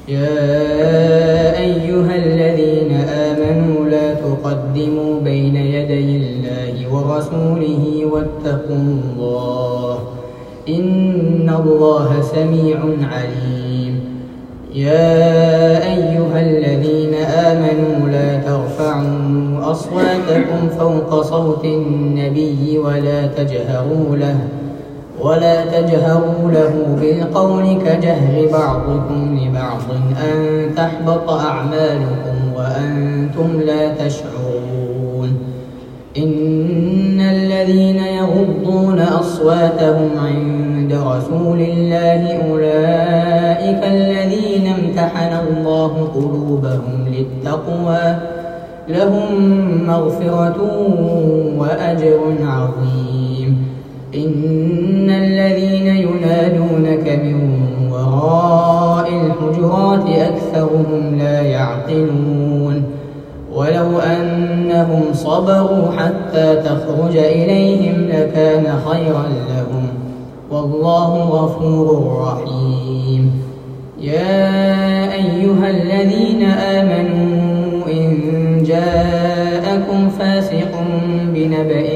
يا أيها الذين آمنوا لا تقدموا بين يدي الله ورسوله واتقوا الله إن الله سميع عليم. يا أيها الذين آمنوا لا ترفعوا أصواتكم فوق صوت النبي ولا تجهروا له بالقول كجهر بعضكم لبعض أن تحبط أعمالكم وأنتم لا تشعرون. إن الذين يغضون أصواتهم عند رسول الله أولئك الذين امتحن الله قلوبهم للتقوى لهم مغفرة وأجر عظيم. إن الذين ينادونك من وراء الحجرات أكثرهم لا يعقلون. ولو أنهم صبروا حتى تخرج إليهم لكان خيرا لهم والله غفور رحيم. يا أيها الذين آمنوا إن جاءكم فاسق بنبأ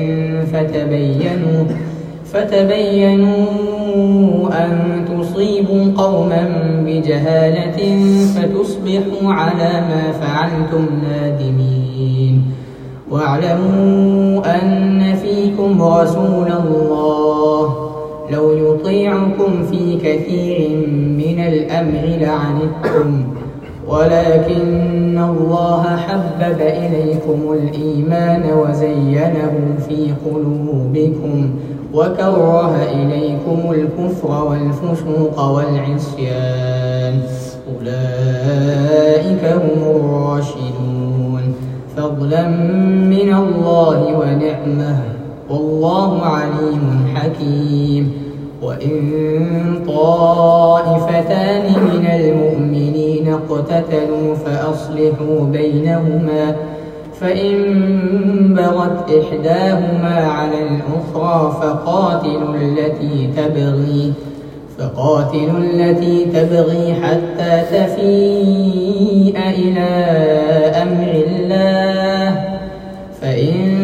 فتبينوا أن تصيبوا قوما بجهالة فتصبحوا على ما فعلتم نادمين. واعلموا أن فيكم رسول الله لو يطيعكم في كثير من الأمر لعنتم ولكن الله حبب إليكم الإيمان وزينه في قلوبكم وكره إليكم الكفر والفسوق والعصيان أولئك هم الراشدون فضلا من الله ونعمه والله عليم حكيم. وإن طائفتان من المؤمنين اقتتلوا فأصلحوا بينهما فإن بغت إحداهما على الأخرى فقاتلوا التي تبغي حتى تفيء إلى أمر الله فإن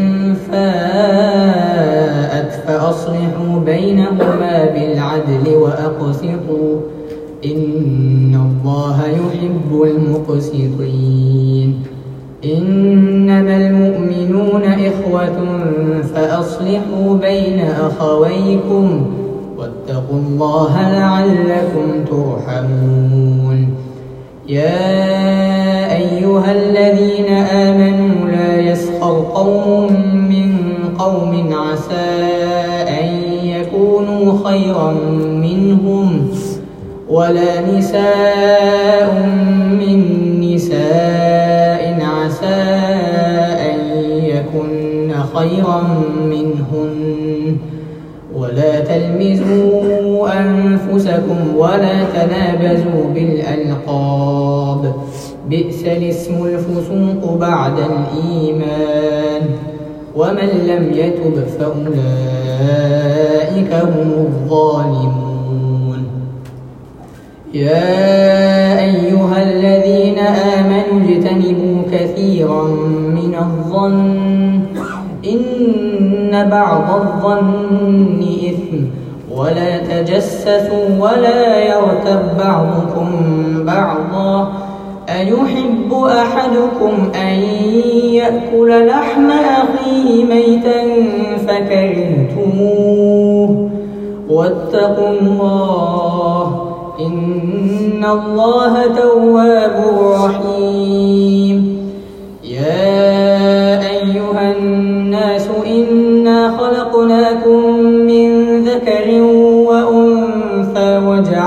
فاءت فأصلحوا بينهما بالعدل وأقسطوا إن الله يحب المقسطين. إنما المؤمنون إخوة فأصلحوا بين أخويكم واتقوا الله لعلكم ترحمون. يا أيها الذين آمنوا لا يسخر قوم من قوم عسى أن يكونوا خيرا منهم ولا نساء من نساء عسى أن يكن خيرا منهن ولا تلمزوا أنفسكم ولا تنابزوا بالألقاب بئس الاسم الفسوق بعد الإيمان ومن لم يتب فأولئك هم الظالمون. يا أيها الذين آمنوا اجتنبوا كثيرا من الظن إن بعض الظن إثم ولا تجسسوا ولا يغتب بعضكم بعضا أيحب أحدكم أن يأكل لحم أخيه ميتا فكرهتموه واتقوا الله إن الله تواب رحيم. يا أيها الناس إنا خلقناكم من ذكر وأنثى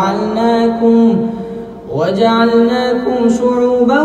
وجعلناكم شعوبا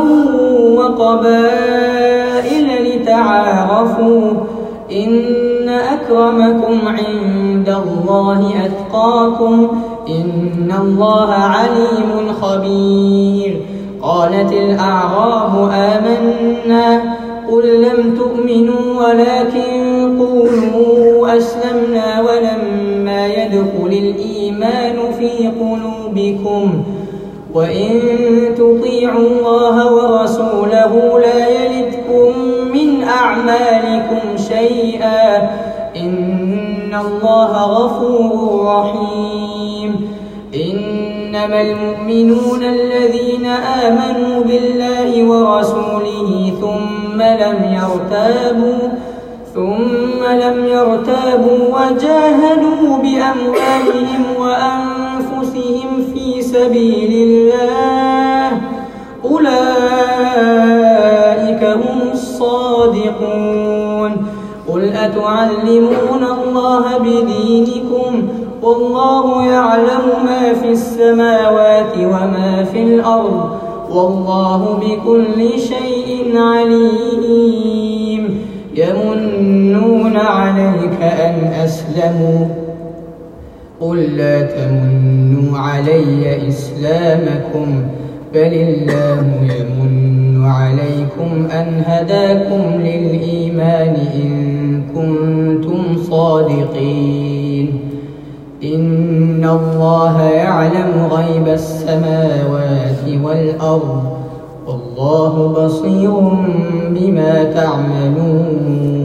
وقبائل لتعارفوا إن أكرمكم عند الله أتقاكم إن الله عليم خبير. قالت الأعراب آمنا قل لم تؤمنوا ولكن قولوا أسلمنا ولما يدخل الإيمان في قلوبكم وإن تطيعوا الله ورسوله لا يلدكم من أعمالكم شيئا إن الله غفور رحيم إنما المؤمنون الذين آمنوا بالله ورسوله ثم لم يرتابوا وجاهدوا بأموالهم وأنفسهم في سبيل الله أولئك هم الصادقون قل أتعلمون الله بدينكم والله يعلم ما في السماوات وما في الأرض والله بكل شيء عليم يمنون عليك أن أسلموا قل لا تمنوا علي إسلامكم بل الله يمن عليكم أن هداكم للإيمان إن كنتم صادقين إن الله يعلم غيب السماوات والأرض والله بصير بما تعملون